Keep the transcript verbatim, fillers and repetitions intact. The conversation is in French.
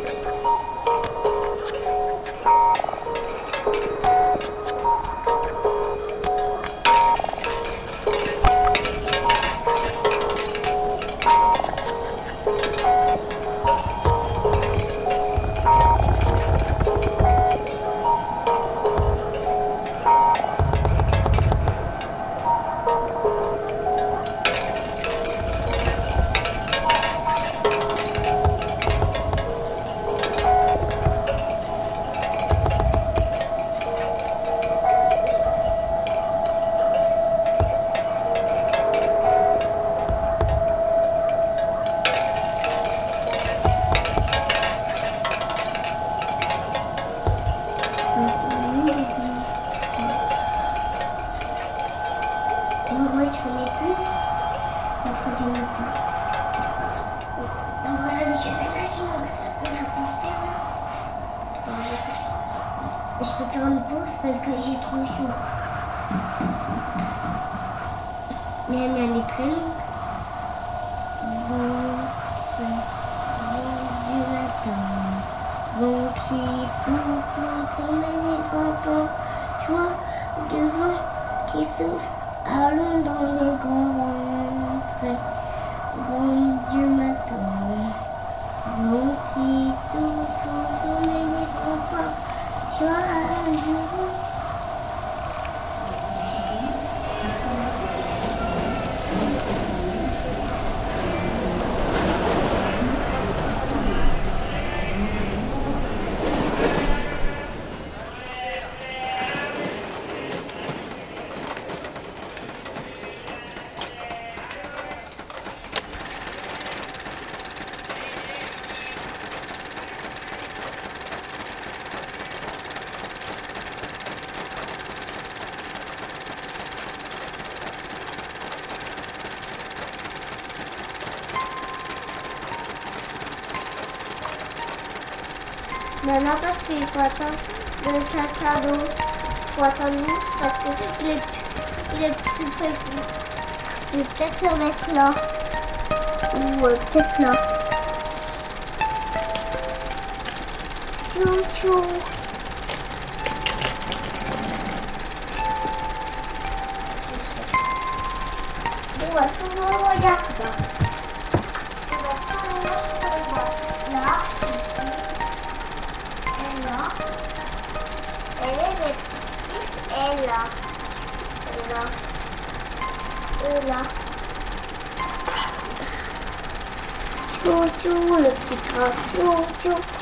Je peux faire une pause parce que j'ai trop chaud. Mais elle est très longue. Vent, vent du matin, vent qui souffle sur mes grands joie du vent qui souffle, allons dans les grands vents frais. Vent du matin, vent qui souffle sur mes grands pas. Joyeux. Maintenant parce qu'il faut attendre le caca d'eau, il faut attendre parce qu'il est, il est plus petit. Je vais peut-être le mettre là, ou euh, peut-être là. Chou chou. Bon, tout le monde regarde là. Là. Elle est petite, et là, et là, et là. Chou chou, le petit gras, chou chou.